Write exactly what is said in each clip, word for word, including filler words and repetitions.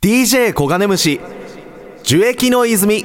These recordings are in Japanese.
ディージェー コガネムシ樹液の泉。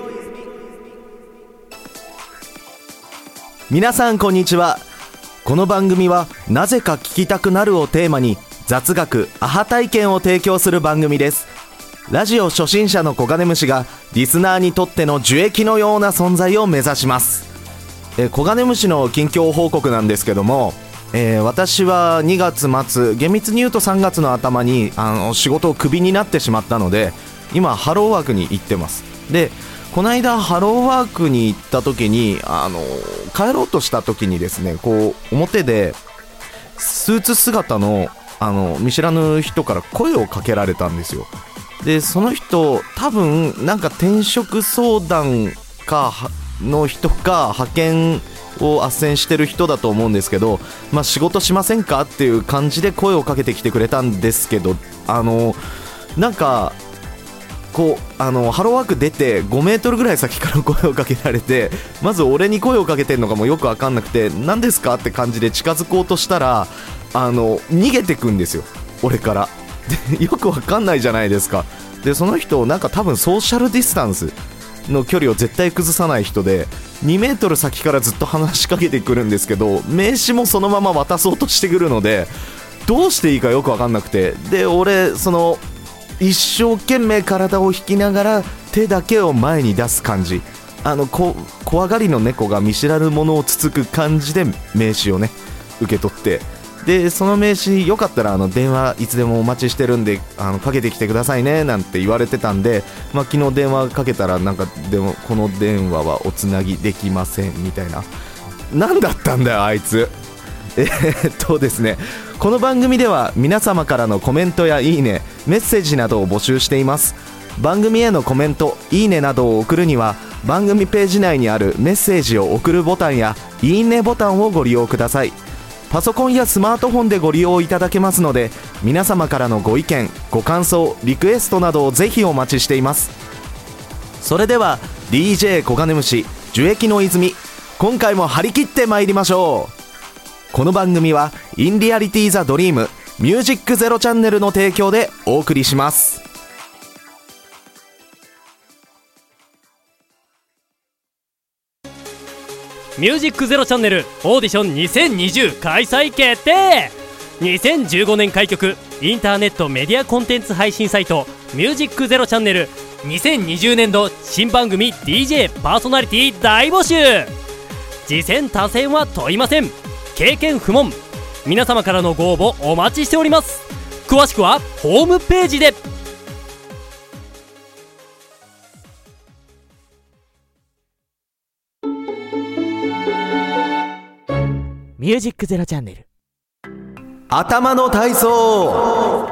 皆さんこんにちは。この番組はなぜか聞きたくなるをテーマに雑学アハ体験を提供する番組です。ラジオ初心者のコガネムシがリスナーにとっての樹液のような存在を目指します。えコガネムシの近況報告なんですけども、えー、私はにがつ末、厳密に言うとさんがつの頭にあの仕事をクビになってしまったので、今ハローワークに行ってます。でこの間ハローワークに行った時にあの帰ろうとした時にですね、こう表でスーツ姿のあの見知らぬ人から声をかけられたんですよ。でその人多分なんか転職相談かの人か派遣を斡旋してる人だと思うんですけど、まあ、仕事しませんかっていう感じで声をかけてきてくれたんですけど、あのなんかこうあのハローワーク出てごメートルぐらい先から声をかけられて、まず俺に声をかけてるのかもよく分かんなくて、何ですかって感じで近づこうとしたらあの逃げてくんですよ、俺からでよく分かんないじゃないですか。でその人なんか多分ソーシャルディスタンスの距離を絶対崩さない人でにメートル先からずっと話しかけてくるんですけど、名刺もそのまま渡そうとしてくるのでどうしていいかよく分かんなくて、で俺その一生懸命体を引きながら手だけを前に出す感じ、あのこ怖がりの猫が見知らぬものをつつく感じで名刺をね受け取って、でその名刺よかったらあの電話いつでもお待ちしてるんであのかけてきてくださいねなんて言われてたんで、まあ、昨日電話かけたらなんかでもこの電話はおつなぎできませんみたいな、なんだったんだよあいつ。えー、っとですねこの番組では皆様からのコメントやいいね、メッセージなどを募集しています。番組へのコメント、いいねなどを送るには番組ページ内にあるメッセージを送るボタンやいいねボタンをご利用ください。パソコンやスマートフォンでご利用いただけますので、皆様からのご意見、ご感想、リクエストなどをぜひお待ちしています。それでは ディージェー コガネムシ樹液の泉、今回も張り切ってまいりましょう。この番組はインリアリティザドリームミュージックゼロチャンネルの提供でお送りします。 ミュージックゼロチャンネルオーディションにせんにじゅう開催決定。にせんじゅうごねん開局インターネットメディアコンテンツ配信サイトミュージックゼロチャンネル、にせんにじゅうねんど新番組 ディージェー パーソナリティ大募集。次戦他戦は問いません、経験不問。皆様からのご応募お待ちしております。詳しくはホームページで。 ミュージックゼロチャンネル頭の体操。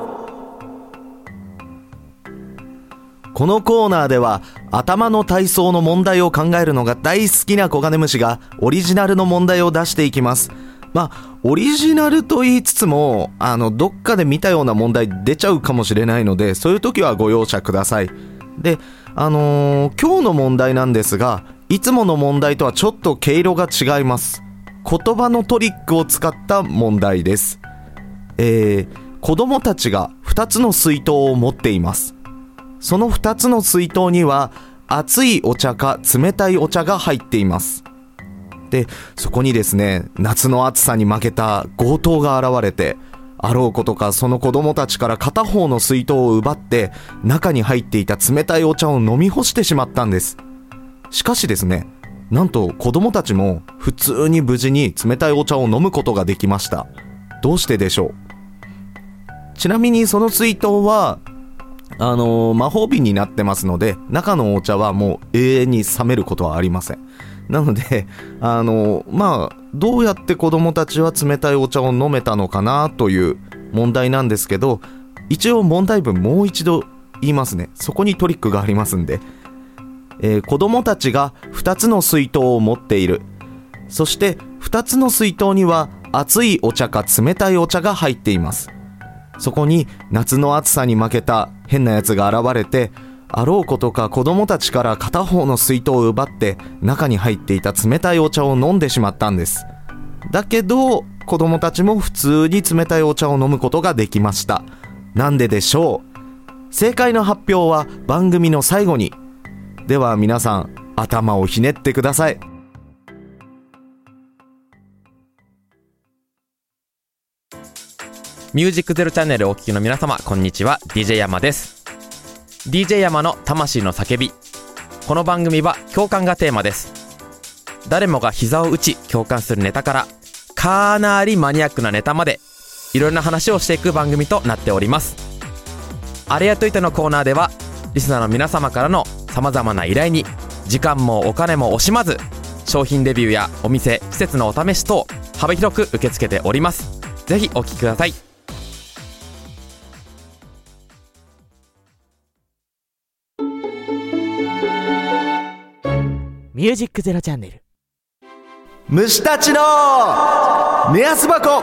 このコーナーでは頭の体操の問題を考えるのが大好きなコガネムシがオリジナルの問題を出していきます。まあオリジナルと言いつつもあのどっかで見たような問題出ちゃうかもしれないので、そういう時はご容赦ください。であのー、今日の問題なんですが、いつもの問題とはちょっと毛色が違います。言葉のトリックを使った問題です。えー、子供たちがふたつの水筒を持っています。そのふたつの水筒には熱いお茶か冷たいお茶が入っています。でそこにですね、夏の暑さに負けた強盗が現れて、あろうことかその子供たちから片方の水筒を奪って中に入っていた冷たいお茶を飲み干してしまったんです。しかしですね、なんと子供たちも普通に無事に冷たいお茶を飲むことができました。どうしてでしょう。ちなみにその水筒はあのー、魔法瓶になってますので、中のお茶はもう永遠に冷めることはありません。なのであのー、まあどうやって子供たちは冷たいお茶を飲めたのかなという問題なんですけど、一応問題文もう一度言いますね。そこにトリックがありますんで、えー、子供たちがふたつの水筒を持っている。そしてふたつの水筒には熱いお茶か冷たいお茶が入っています。そこに夏の暑さに負けた変なやつが現れて、あろうことか子供たちから片方の水筒を奪って中に入っていた冷たいお茶を飲んでしまったんです。だけど子供たちも普通に冷たいお茶を飲むことができました。なんででしょう。 正解の発表は番組の最後に。では皆さん、頭をひねってください。 ミュージックゼロチャンネルをお聞きの皆様、こんにちは。 ディージェー 山です。 ディージェー 山の魂の叫び。この番組は共感がテーマです。誰もが膝を打ち共感するネタから、かなりマニアックなネタまで、いろんな話をしていく番組となっております。あれやっといてのコーナーでは、リスナーの皆様からの様々な依頼に時間もお金も惜しまず、商品レビューやお店施設のお試し等幅広く受け付けております。ぜひお聞きください。 ミュージックゼロチャンネル。 虫たちの目安箱。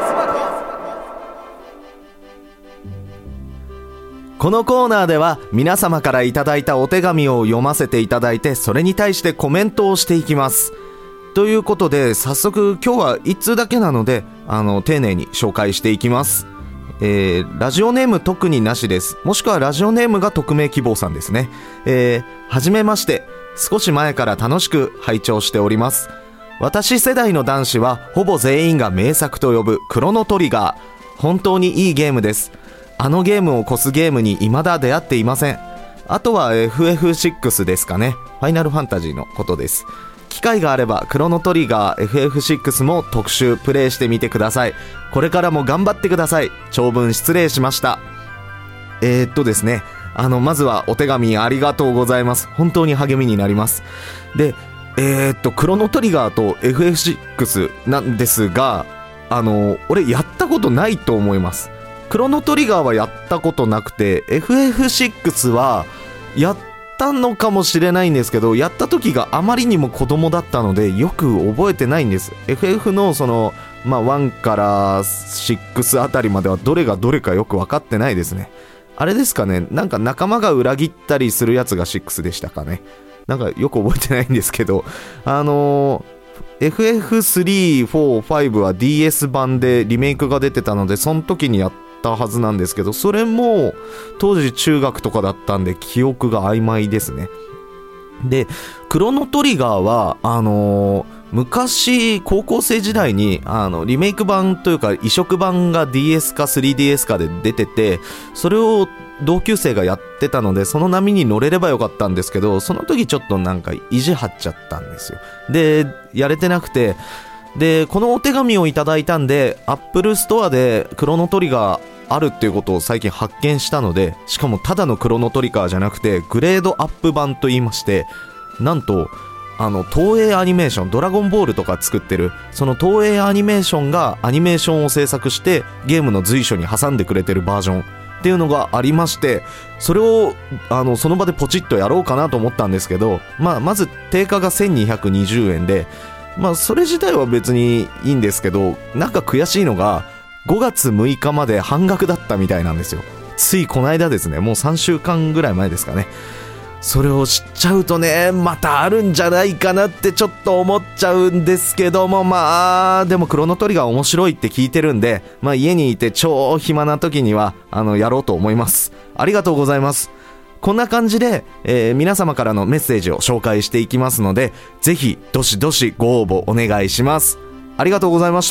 このコーナーでは皆様からいただいたお手紙を読ませていただいて、それに対してコメントをしていきます。ということで、早速今日は一通だけなので、あの丁寧に紹介していきます。えー、ラジオネーム特になしです。もしくはラジオネームが匿名希望さんですね。えー、はじめまして。少し前から楽しく拝聴しております。私世代の男子はほぼ全員が名作と呼ぶクロノトリガー。本当にいいゲームです。あのゲームを越すゲームに未だ出会っていません。あとは エフエフシックス ですかね。ファイナルファンタジーのことです。機会があればクロノトリガー エフエフシックス も特集プレイしてみてください。これからも頑張ってください。長文失礼しました。えー、っとですねあのまずはお手紙ありがとうございます。本当に励みになります。で、えー、っとクロノトリガーと エフエフシックス なんですが、あの俺やったことないと思います。クロノトリガーはやったことなくて、 エフエフシックス はやったのかもしれないんですけど、やった時があまりにも子供だったのでよく覚えてないんです。 エフエフ のそのまあいちからろくあたりまではどれがどれかよく分かってないですね。あれですかね、なんか仲間が裏切ったりするやつがろくでしたかね。なんかよく覚えてないんですけど、あのー、エフエフスリー、よん、ごは ディーエス 版でリメイクが出てたので、その時にやったはずなんですけど、それも当時中学とかだったんで記憶が曖昧ですね。で、クロノトリガーはあのー、昔高校生時代にあのリメイク版というか移植版が ディーエス か スリーディーエス かで出てて、それを同級生がやってたので、その波に乗れればよかったんですけど、その時ちょっとなんか意地張っちゃったんですよ。で、やれてなくて、でこのお手紙をいただいたんで、アップルストアでクロノトリガーあるっていうことを最近発見したので、しかもただのクロノトリガーじゃなくてグレードアップ版と言いまして、なんとあの東映アニメーション、ドラゴンボールとか作ってるその東映アニメーションがアニメーションを制作してゲームの随所に挟んでくれてるバージョンっていうのがありまして、それをあのその場でポチッとやろうかなと思ったんですけど、まあ、まず定価がせんにひゃくにじゅうえんで、まあそれ自体は別にいいんですけど、なんか悔しいのがごがつむいかまで半額だったみたいなんですよ。ついこの間ですね、もうさんしゅうかんぐらい前ですかね。それを知っちゃうとね、またあるんじゃないかなってちょっと思っちゃうんですけども、まあでもクロノトリガー面白いって聞いてるんで、まあ家にいて超暇な時にはあのやろうと思います。ありがとうございます。こんな感じで、えー、皆様からのメッセージを紹介していきますので、ぜひどしどしご応募お願いします。ありがとうございました。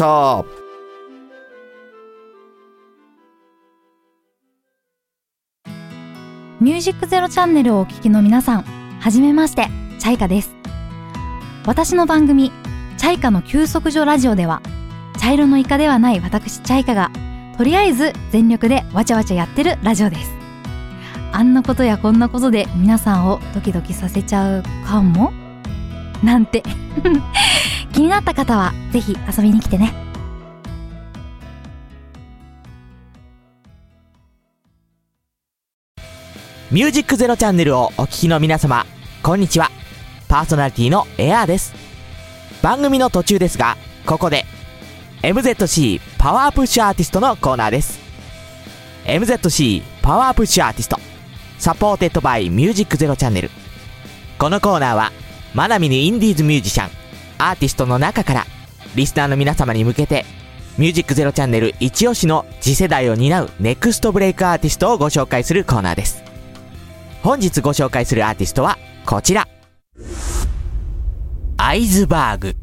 ミュージックゼロチャンネルをお聞きの皆さん、はじめまして、チャイカです。私の番組、チャイカの休息所ラジオでは、茶色のイカではない私チャイカが、とりあえず全力でわちゃわちゃやってるラジオです。あんなことやこんなことで皆さんをドキドキさせちゃうかもなんて気になった方はぜひ遊びに来てね。 ミュージックゼロチャンネルをお聞きの皆様、こんにちは。パーソナリティのエアーです。番組の途中ですが、ここで エムゼットシー パワープッシュアーティストのコーナーです。 エムゼットシー パワープッシュアーティストサポーテッドバイミュージックゼロチャンネル。このコーナーはまだ見ぬインディーズミュージシャン、アーティストの中からリスナーの皆様に向けてミュージックゼロチャンネル一押しの次世代を担うネクストブレイクアーティストをご紹介するコーナーです。 本日ご紹介するアーティストはこちら、アイズバーグ。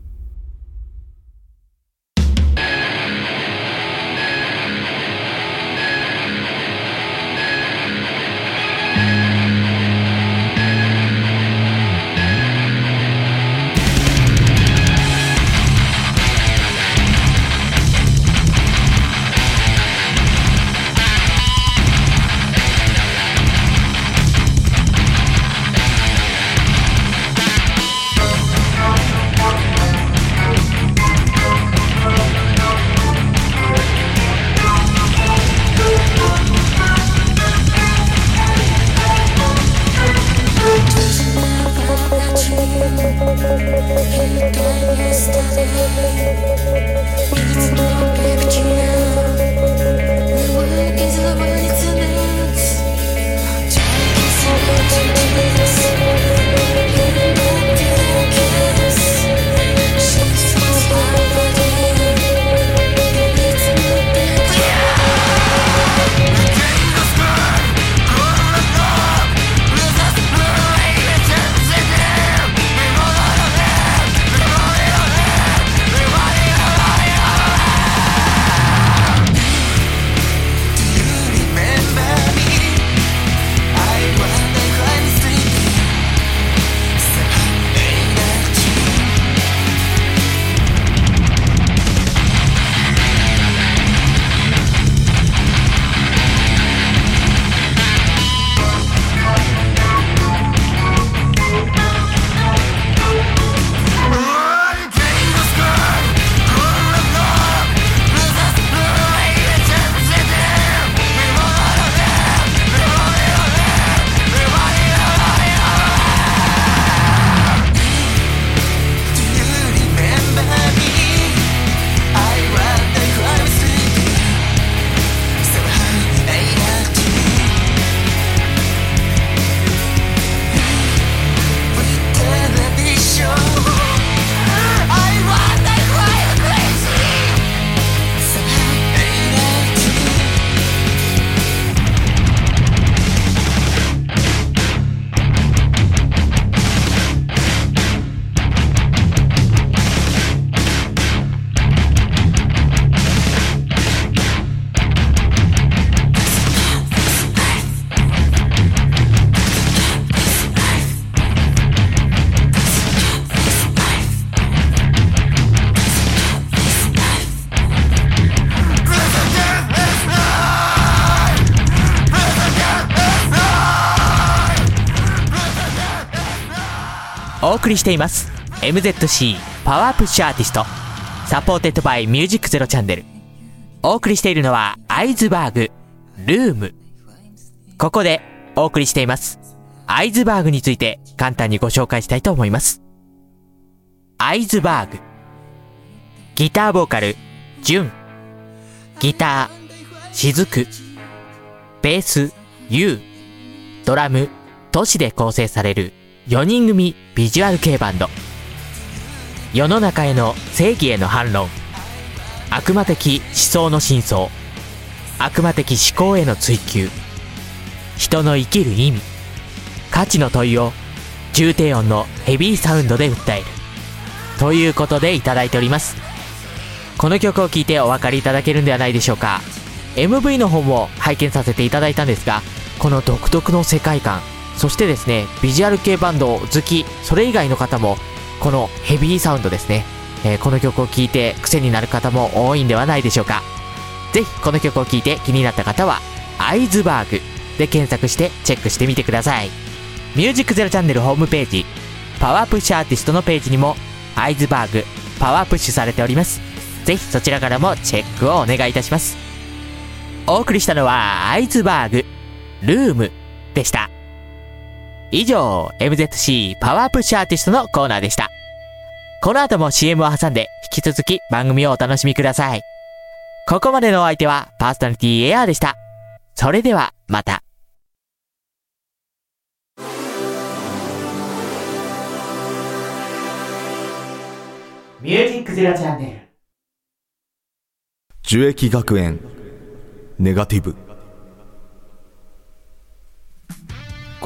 お送りしています エムゼットシー パワープッシュアーティスト、サポーテッドバイミュージックゼロチャンネル。お送りしているのはアイズバーグルーム。ここでお送りしていますアイズバーグについて簡単にご紹介したいと思います。アイズバーグ、ギターボーカルジュン、ギターしずく、ベースユウ、ドラムトシで構成されるよにん組ビジュアル系バンド。世の中への正義への反論、悪魔的思想の真相、悪魔的思考への追求、人の生きる意味、価値の問いを重低音のヘビーサウンドで訴えるということでいただいております。この曲を聴いてお分かりいただけるんではないでしょうか。 エムブイ の方も拝見させていただいたんですが、この独特の世界観、そしてですね、ビジュアル系バンド好き、それ以外の方もこのヘビーサウンドですね、えー、この曲を聴いて癖になる方も多いんではないでしょうか。ぜひこの曲を聴いて気になった方はアイズバーグで検索してチェックしてみてください。ミュージックゼロチャンネルホームページ、パワープッシュアーティストのページにもアイズバーグパワープッシュされております。ぜひそちらからもチェックをお願いいたします。お送りしたのはアイズバーグルームでした。以上 エムゼットシー パワープッシュアーティストのコーナーでした。この後も シーエム を挟んで引き続き番組をお楽しみください。ここまでのお相手はパーソナリティエアーでした。それではまた。ミュージックゼロチャンネル。 樹液学園ネガティブ。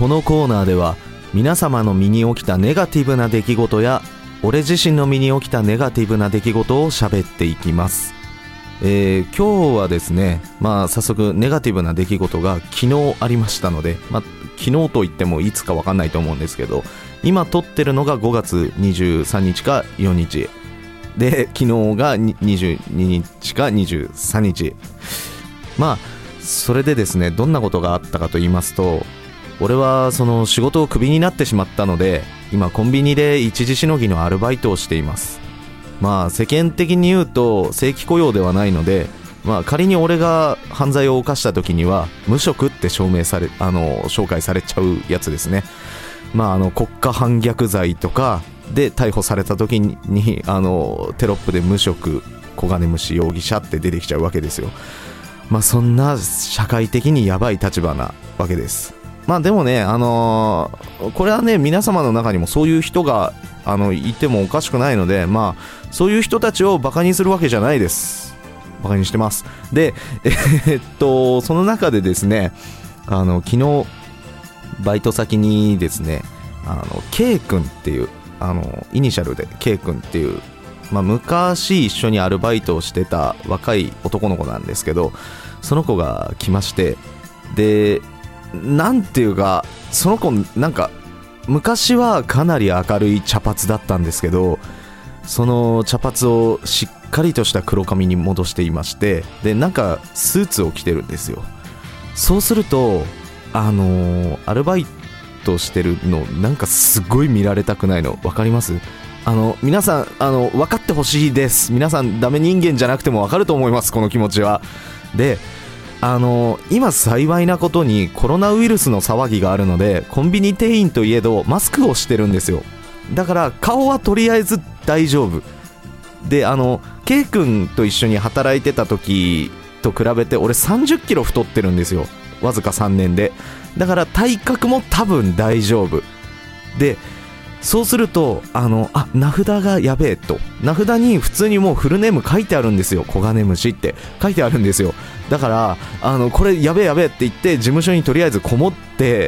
このコーナーでは皆様の身に起きたネガティブな出来事や俺自身の身に起きたネガティブな出来事を喋っていきます。えー、今日はですね、まあ早速ネガティブな出来事が昨日ありましたので、まあ昨日といってもいつか分かんないと思うんですけど、今撮ってるのがごがつにじゅうさんにちかよっかで、昨日がにじゅうににちかにじゅうさんにち。まあそれでですね、どんなことがあったかと言いますと、俺はその仕事をクビになってしまったので、今コンビニで一時しのぎのアルバイトをしています。まあ世間的に言うと正規雇用ではないので、まあ仮に俺が犯罪を犯した時には無職って証明されあの紹介されちゃうやつですね。まああの国家反逆罪とかで逮捕された時にあのテロップで無職コガネムシ容疑者って出てきちゃうわけですよ。まあそんな社会的にやばい立場なわけです。まあでもね、あのー、これはね、皆様の中にもそういう人があのいてもおかしくないので、まあそういう人たちをバカにするわけじゃないです。バカにしてます。で、えー、っとその中でですね、あの昨日バイト先にですね、あの K 君っていうあのイニシャルで K 君っていう、まあ、昔一緒にアルバイトをしてた若い男の子なんですけど、その子が来まして、でなんていうか、その子なんか昔はかなり明るい茶髪だったんですけど、その茶髪をしっかりとした黒髪に戻していまして、でなんかスーツを着てるんですよ。そうするとあのー、アルバイトしてるのなんかすごい見られたくないの分かります？あの皆さんあの分かってほしいです。皆さんダメ人間じゃなくても分かると思います、この気持ちは。であの今幸いなことにコロナウイルスの騒ぎがあるので、コンビニ店員といえどマスクをしてるんですよ。だから顔はとりあえず大丈夫で、あの K 君と一緒に働いてた時と比べて俺さんじゅっキロ太ってるんですよ、わずかさんねんで。だから体格も多分大丈夫で、そうするとあのあ名札がやべえと、名札に普通にもうフルネーム書いてあるんですよ。コガネムシって書いてあるんですよ。だからあのこれやべえやべえって言って事務所にとりあえずこもって、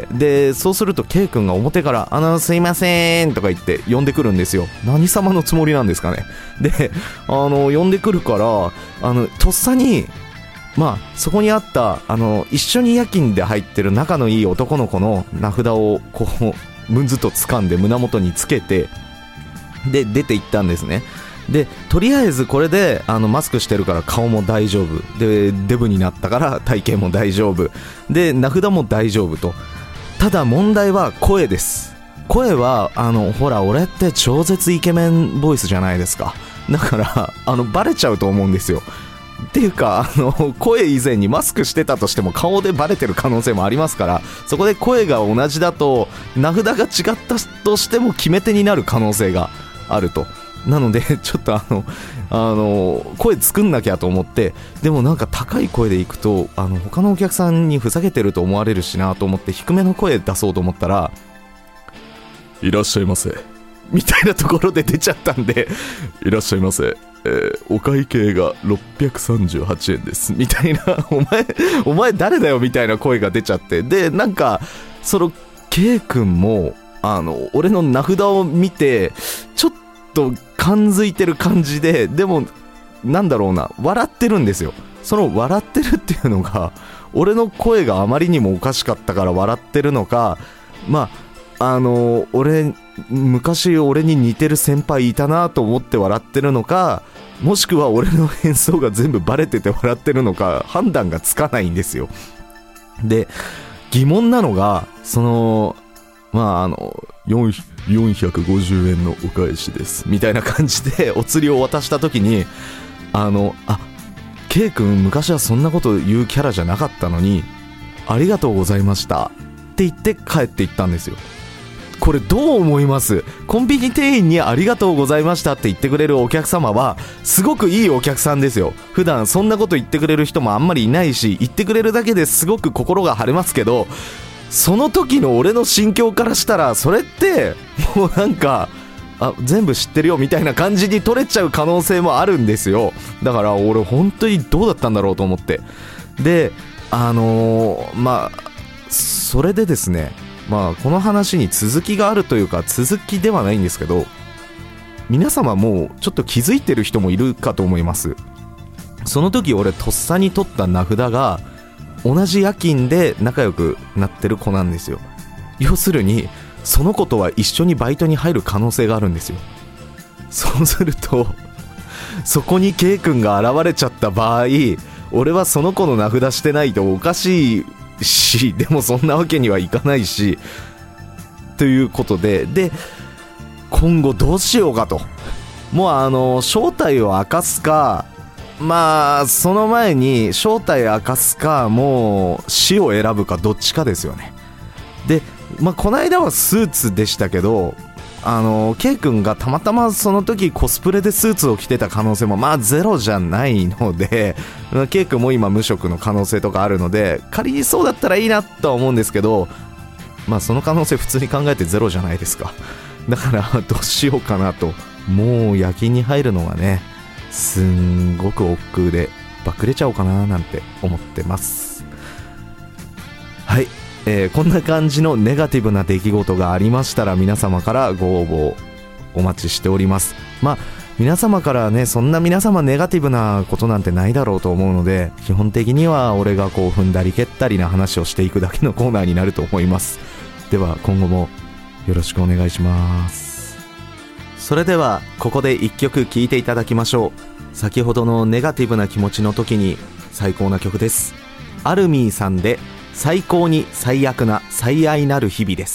でそうすると K 君が表からあのすいませんとか言って呼んでくるんですよ。何様のつもりなんですかね。であの呼んでくるから、あのとっさにまあそこにあったあの一緒に夜勤で入ってる仲のいい男の子の名札をこうむずっと掴んで胸元につけて、で出て行ったんですね。でとりあえずこれであのマスクしてるから顔も大丈夫で、デブになったから体型も大丈夫で、名札も大丈夫と。ただ問題は声です。声はあのほら俺って超絶イケメンボイスじゃないですか。だからあのバレちゃうと思うんですよ。っていうかあの声以前にマスクしてたとしても顔でバレてる可能性もありますから、そこで声が同じだと名札が違ったとしても決め手になる可能性があると。なのでちょっとあのあの声作んなきゃと思って、でもなんか高い声でいくとあの他のお客さんにふざけてると思われるしなと思って、低めの声出そうと思ったらいらっしゃいませみたいなところで出ちゃったんで、いらっしゃいませ、えー、お会計がろっぴゃくさんじゅうはちえんですみたいな、お前お前誰だよみたいな声が出ちゃって、でなんかその K 君もあの俺の名札を見てちょっと感づいてる感じで、でもなんだろうな、笑ってるんですよ。その笑ってるっていうのが俺の声があまりにもおかしかったから笑ってるのか、まああの俺昔俺に似てる先輩いたなと思って笑ってるのか、もしくは俺の変装が全部バレてて笑ってるのか判断がつかないんですよ。で疑問なのが、そのまああのよんひゃくごじゅうえんのお返しですみたいな感じでお釣りを渡した時に、あのあ K 君昔はそんなこと言うキャラじゃなかったのにありがとうございましたって言って帰っていったんですよ。これどう思います？コンビニ店員にありがとうございましたって言ってくれるお客様はすごくいいお客さんですよ。普段そんなこと言ってくれる人もあんまりいないし、言ってくれるだけですごく心が晴れますけど、その時の俺の心境からしたらそれってもうなんかあ全部知ってるよみたいな感じに取れちゃう可能性もあるんですよ。だから俺本当にどうだったんだろうと思って、であのー、まあそれでですね、 まあこの話に続きがあるというか続きではないんですけど、皆様もうちょっと気づいてる人もいるかと思います。その時俺とっさに取った名札が同じ夜勤で仲良くなってる子なんですよ。要するにその子とは一緒にバイトに入る可能性があるんですよ。そうするとそこに K 君が現れちゃった場合、俺はその子の名札してないとおかしいし、でもそんなわけにはいかないしということで、で今後どうしようかと。もうあの正体を明かすか、まあその前に正体明かすか、もう死を選ぶかどっちかですよね。でまあこの間はスーツでしたけど、あの K 君がたまたまその時コスプレでスーツを着てた可能性もまあゼロじゃないので、 K 君も今無職の可能性とかあるので、仮にそうだったらいいなとは思うんですけど、まあその可能性普通に考えてゼロじゃないですか。だからどうしようかなと。もう夜勤に入るのがねすんごく億劫でバックれちゃおうかななんて思ってます。はい、えー、こんな感じのネガティブな出来事がありましたら皆様からご応募お待ちしております。まあ皆様からね、そんな皆様ネガティブなことなんてないだろうと思うので、基本的には俺がこう踏んだり蹴ったりな話をしていくだけのコーナーになると思います。では今後もよろしくお願いします。それではここで一曲聴いていただきましょう。先ほどのネガティブな気持ちの時に最高な曲です。アルミーさんで最高に最悪な最愛なる日々です。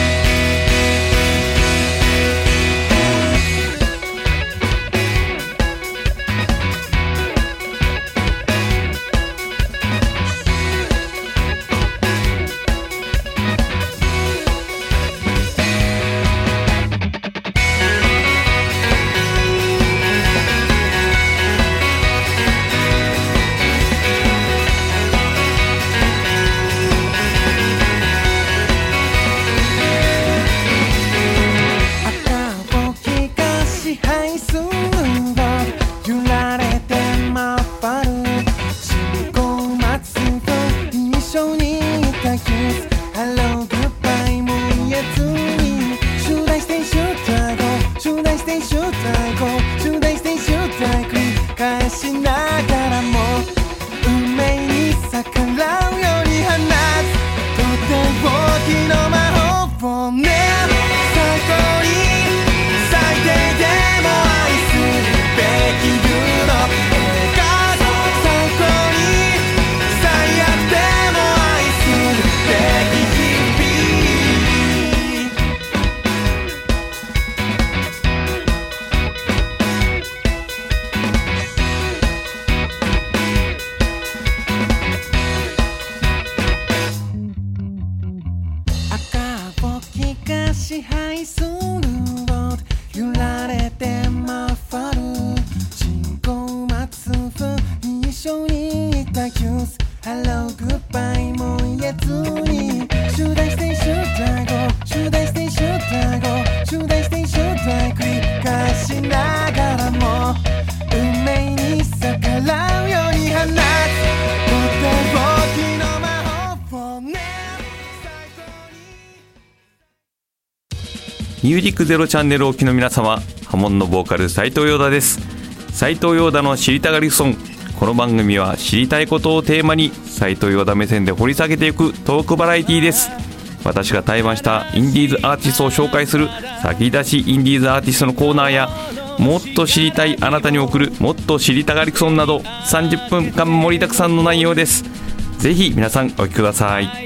ミュージックゼロチャンネルをお聞きの皆様、ハモンのボーカル斉藤陽太です。斉藤陽太の知りたがりソン。この番組は知りたいことをテーマに斉藤陽太目線で掘り下げていくトークバラエティです。私が対バンしたインディーズアーティストを紹介する先出しインディーズアーティストのコーナーや、もっと知りたいあなたに送るもっと知りたがりソンなどさんじゅっぷんかん盛りだくさんの内容です。ぜひ皆さんお聞きください。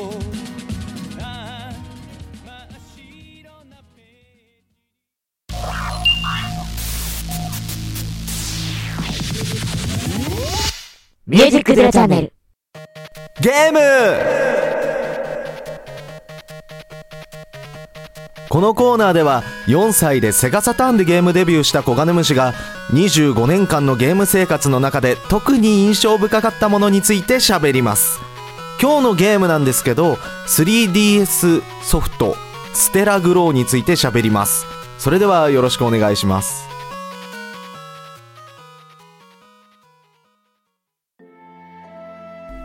ミュージックゼロチャンネルゲーム。このコーナーではよんさいでセガサターンでゲームデビューしたコガネムシがにじゅうごねんかんのゲーム生活の中で特に印象深かったものについて喋ります。今日のゲームなんですけど スリーディーエス ソフトステラグローについて喋ります。それではよろしくお願いします。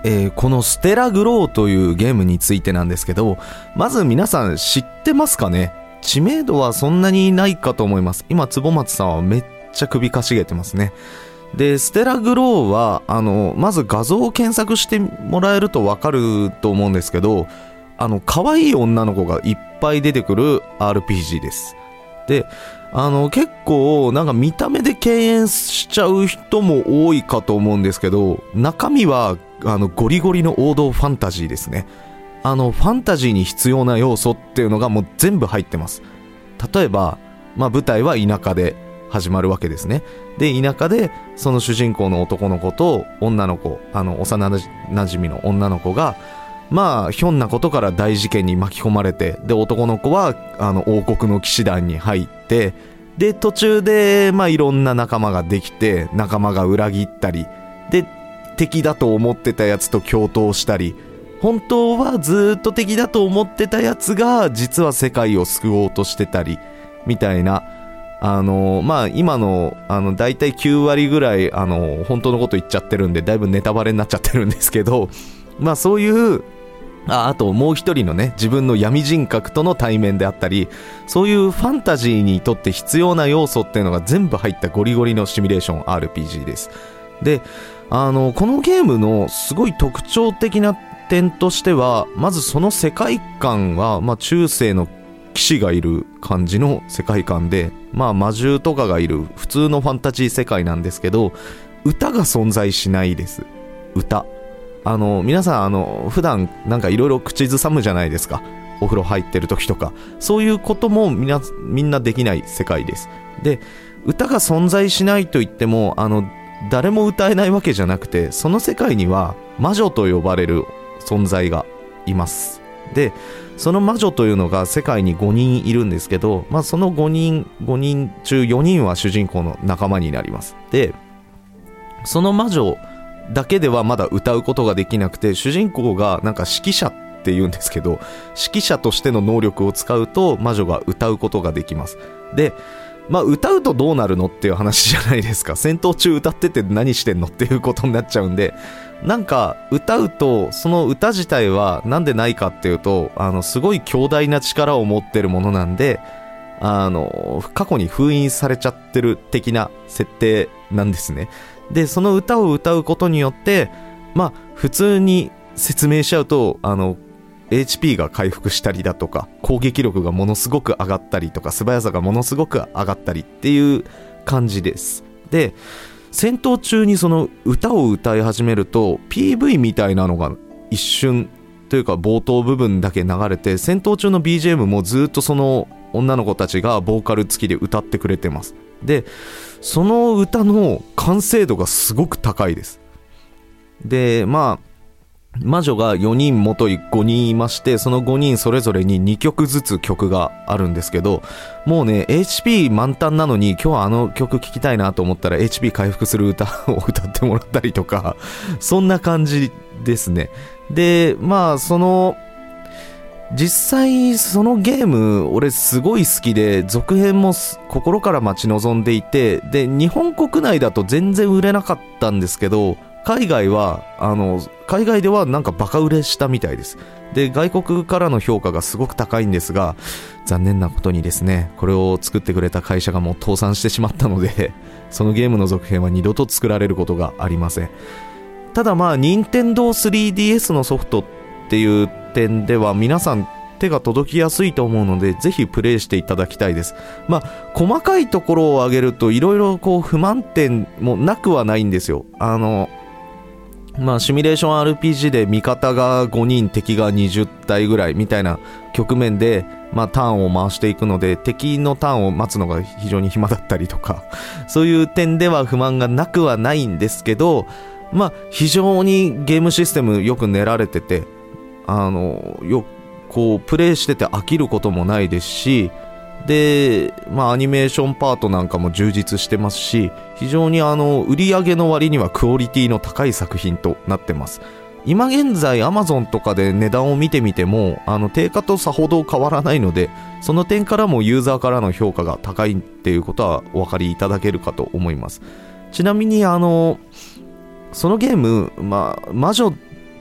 えー、このステラグローというゲームについてなんですけど、まず皆さん知ってますかね。知名度はそんなにないかと思います。今坪松さんはめっちゃ首かしげてますね。でステラグローはあのまず画像を検索してもらえるとわかると思うんですけど、あの可愛い女の子がいっぱい出てくる アールピージー です。であの結構なんか見た目で敬遠しちゃう人も多いかと思うんですけど、中身はあのゴリゴリの王道ファンタジーですね。あのファンタジーに必要な要素っていうのがもう全部入ってます。例えば、まあ、舞台は田舎で始まるわけですね。で田舎でその主人公の男の子と女の子、あの幼なじみの女の子がまあひょんなことから大事件に巻き込まれて、で男の子はあの王国の騎士団に入って、で途中でまあいろんな仲間ができて、仲間が裏切ったりで敵だと思ってたやつと共闘したり、本当はずっと敵だと思ってたやつが実は世界を救おうとしてたりみたいな、あのまあ今のあのだいたいきゅうわりぐらいあの本当のこと言っちゃってるんでだいぶネタバレになっちゃってるんですけど、まあそういうあ, あともう一人のね自分の闇人格との対面であったり、そういうファンタジーにとって必要な要素っていうのが全部入ったゴリゴリのシミュレーション アールピージー です。であのこのゲームのすごい特徴的な点としては、まずその世界観は、まあ、中世の騎士がいる感じの世界観で、まあ魔獣とかがいる普通のファンタジー世界なんですけど、歌が存在しないです。歌あの皆さんあの普段なんかいろいろ口ずさむじゃないですか、お風呂入ってる時とか。そういうこともみんなみんなできない世界です。で歌が存在しないといってもあの誰も歌えないわけじゃなくて、その世界には魔女と呼ばれる存在がいます。でその魔女というのが世界にごにんいるんですけど、まあ、そのごにんごにん中よにんは主人公の仲間になります。でその魔女だけではまだ歌うことができなくて、主人公がなんか指揮者っていうんですけど、指揮者としての能力を使うと魔女が歌うことができます。でまあ歌うとどうなるのっていう話じゃないですか。戦闘中歌ってて何してんのっていうことになっちゃうんで、なんか歌うとその歌自体はなんでないかっていうと、あのすごい強大な力を持ってるものなんで、あの過去に封印されちゃってる的な設定なんですね。でその歌を歌うことによってまあ普通に説明しちゃうと、あのエイチピー が回復したりだとか、攻撃力がものすごく上がったりとか、素早さがものすごく上がったりっていう感じです。で戦闘中にその歌を歌い始めると ピーブイ みたいなのが一瞬というか冒頭部分だけ流れて、戦闘中の ビージーエム もずっとその女の子たちがボーカル付きで歌ってくれてます。でその歌の完成度がすごく高いです。でまあ魔女がよにんもといごにんいまして、そのごにんそれぞれににきょくずつ曲があるんですけど、もうね エイチピー 満タンなのに今日はあの曲聴きたいなと思ったら エイチピー 回復する歌を歌ってもらったりとか、そんな感じですね。でまあその実際そのゲーム俺すごい好きで、続編も心から待ち望んでいて、で日本国内だと全然売れなかったんですけど、海外はあの海外ではなんかバカ売れしたみたいです。で外国からの評価がすごく高いんですが、残念なことにですね、これを作ってくれた会社がもう倒産してしまったのでそのゲームの続編は二度と作られることがありません。ただまあ任天堂 スリーディーエス のソフトっていう点では皆さん手が届きやすいと思うので、ぜひプレイしていただきたいです。まあ細かいところを挙げるといろいろこう不満点もなくはないんですよ。あのまあシミュレーション アールピージー で味方がごにん敵がにじゅったいぐらいみたいな局面でまあターンを回していくので、敵のターンを待つのが非常に暇だったりとか、そういう点では不満がなくはないんですけど、まあ非常にゲームシステムよく練られてて、あのよこうプレイしてて飽きることもないですし、でまあアニメーションパートなんかも充実してますし、非常にあの売り上げの割にはクオリティの高い作品となってます。今現在 Amazon とかで値段を見てみてもあの定価とさほど変わらないので、その点からもユーザーからの評価が高いっていうことはお分かりいただけるかと思います。ちなみにあのそのゲーム、まあ、魔女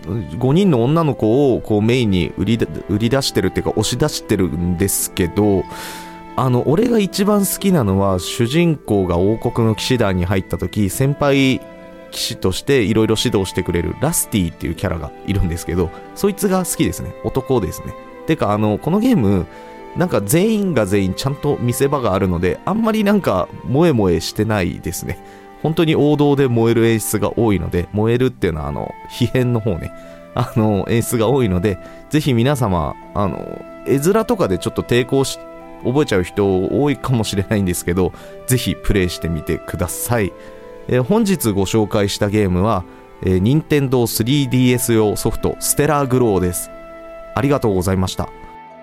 ごにんの女の子をこうメインに売りだ売り出してるっていうか押し出してるんですけど、あの俺が一番好きなのは主人公が王国の騎士団に入った時、先輩騎士としていろいろ指導してくれるラスティっていうキャラがいるんですけど、そいつが好きですね。男ですね。てかあのこのゲームなんか全員が全員ちゃんと見せ場があるので、あんまりなんか萌え萌えしてないですね。本当に王道で燃える演出が多いので、燃えるっていうのはあの皮変の方ね、あの演出が多いので、ぜひ皆様あの絵面とかでちょっと抵抗し覚えちゃう人多いかもしれないんですけど、ぜひプレイしてみてください。えー、本日ご紹介したゲームは、えー、ニンテンドースリーディーエス 用ソフトステラーグローです。ありがとうございました。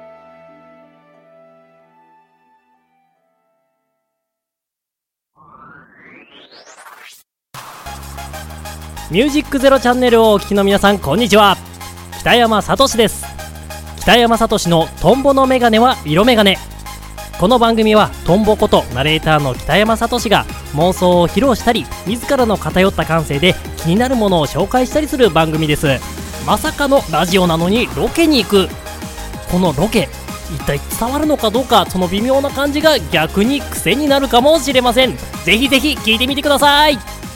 ミュージックゼロチャンネルをお聞きの皆さん、こんにちは。北山さとしです。北山さとしのトンボのメガネは色メガネ。この番組はトンボことナレーターの北山さとしが妄想を披露したり、自らの偏った感性で気になるものを紹介したりする番組です。まさかのラジオなのにロケに行く。このロケ一体伝わるのかどうか、その微妙な感じが逆に癖になるかもしれません。ぜひぜひ聞いてみてください。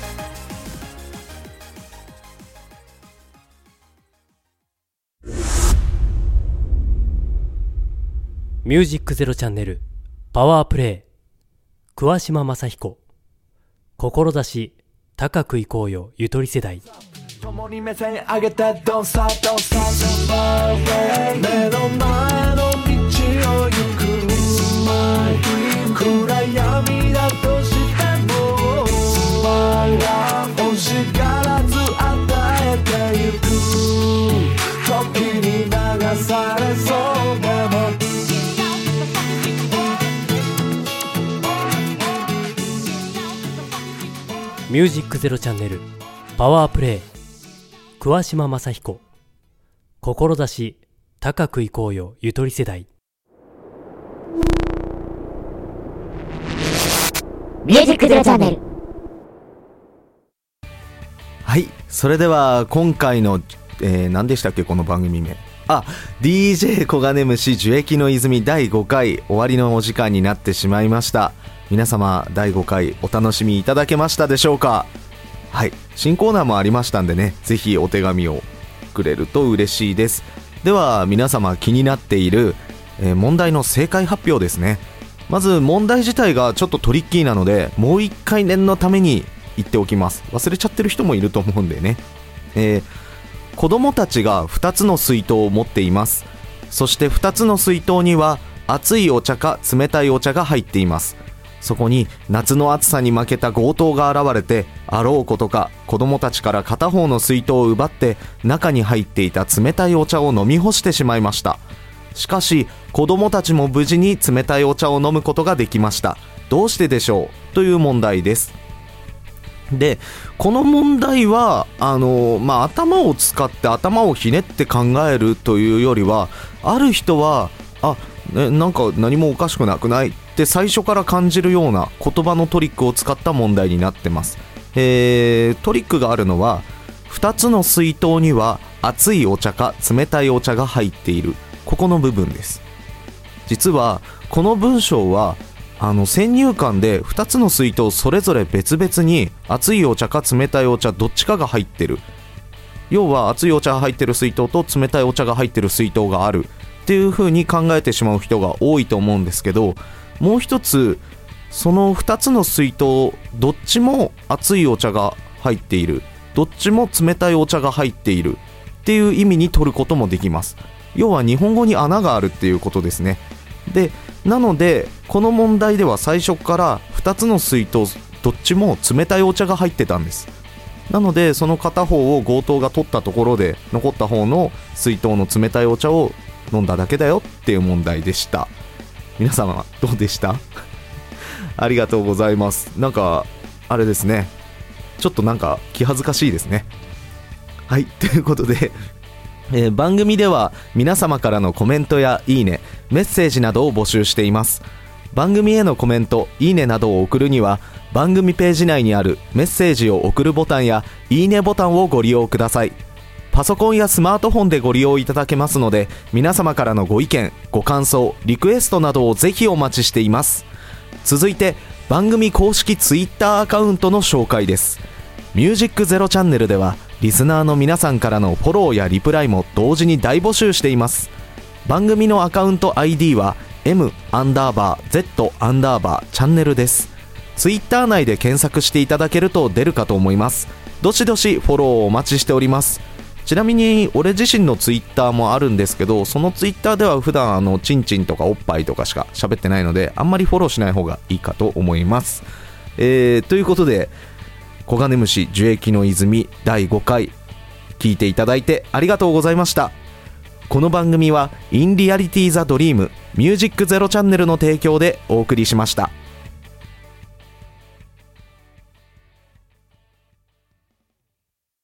ミュージックゼロチャンネルパワープレイ、桑島正彦。志高くいこうよゆとり世代。 共に目線上げて Don't stop Don't stop My way 目の前の道を行く My dream 暗闇だとしても My love 欲しがらず与えてゆく。時に流されそうでもミュージックゼロチャンネルパワープレイ、桑島正彦。志高くいこうよゆとり世代。 ミュージックゼロチャンネル。 はい、それでは今回の、えー、何でしたっけこの番組名。あ、ディージェー 小金虫樹液の泉だいごかい終わりのお時間になってしまいました。皆様だいごかいお楽しみいただけましたでしょうか。はい、新コーナーもありましたんでね、ぜひお手紙をくれると嬉しいです。では皆様気になっている、えー、問題の正解発表ですね。まず問題自体がちょっとトリッキーなので、もう一回念のために言っておきます。忘れちゃってる人もいると思うんでね。えー、子供たちがふたつの水筒を持っています。そしてふたつの水筒には熱いお茶か冷たいお茶が入っています。そこに夏の暑さに負けた強盗が現れて、あろうことか子供たちから片方の水筒を奪って中に入っていた冷たいお茶を飲み干してしまいました。しかし子供たちも無事に冷たいお茶を飲むことができました。どうしてでしょうという問題です。でこの問題はあの、まあ、頭を使って頭をひねって考えるというよりは、ある人はあ、ね、なんか何もおかしくなくないって最初から感じるような言葉のトリックを使った問題になってます。えー、トリックがあるのは、ふたつの水筒には熱いお茶か冷たいお茶が入っている、ここの部分です。実はこの文章はあの先入観でふたつの水筒それぞれ別々に熱いお茶か冷たいお茶どっちかが入ってる、要は熱いお茶が入ってる水筒と冷たいお茶が入ってる水筒があるっていう風に考えてしまう人が多いと思うんですけど、もう一つそのふたつの水筒どっちも熱いお茶が入っている、どっちも冷たいお茶が入っているっていう意味に取ることもできます。要は日本語に穴があるっていうことですね。でなのでこの問題では最初からふたつの水筒どっちも冷たいお茶が入ってたんです。なのでその片方を強盗が取ったところで残った方の水筒の冷たいお茶を飲んだだけだよっていう問題でした。皆様どうでしたありがとうございます。なんかあれですね、ちょっとなんか気恥ずかしいですね。はい、ということでえー、番組では皆様からのコメントやいいね、メッセージなどを募集しています。番組へのコメント、いいねなどを送るには番組ページ内にあるメッセージを送るボタンやいいねボタンをご利用ください。 パソコンやスマートフォンでご利用いただけますので、皆様からのご意見、ご感想、リクエストなどをぜひお待ちしています。続いて番組公式ツイッターアカウントの紹介です。ミュージックゼロチャンネルではリスナーの皆さんからのフォローやリプライも同時に大募集しています。番組のアカウント アイディー は M アンダーバー Z アンダーバーチャンネルです。ツイッター内で検索していただけると出るかと思います。どしどしフォローをお待ちしております。ちなみに俺自身のツイッターもあるんですけど、そのツイッターでは普段あのチンチンとかおっぱいとかしか喋ってないので、あんまりフォローしない方がいいかと思います。えー、ということで黄金虫樹液の泉だいごかい聞いていただいてありがとうございました。この番組はインリアリティザドリームミュージックゼロチャンネルの提供でお送りしました。